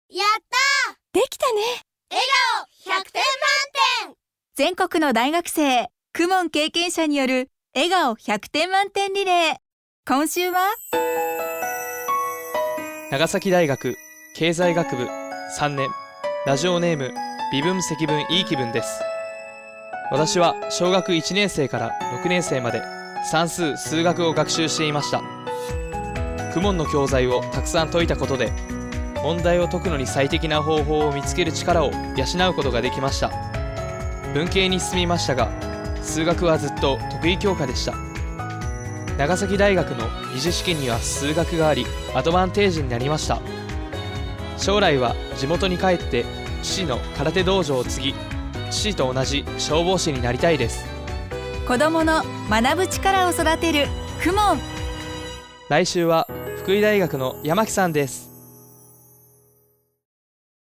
やったー、 できたね。 笑顔100点満点。 全国の大学生、公文経験者による笑顔100点満点リレー。今週は長崎大学経済学部3年、ラジオネーム微分積分いい気分です。私は小学1年生から6年生まで算数・数学を学習していました。公文の教材をたくさん解いたことで、問題を解くのに最適な方法を見つける力を養うことができました。文系に進みましたが、数学はずっと得意教科でした。長崎大学の二次試験には数学があり、アドバンテージになりました。将来は地元に帰って父の空手道場を継ぎ、父と同じ消防士になりたいです。 子どもの学ぶ力を育てる公文。 来週は福井大学の山木さんです。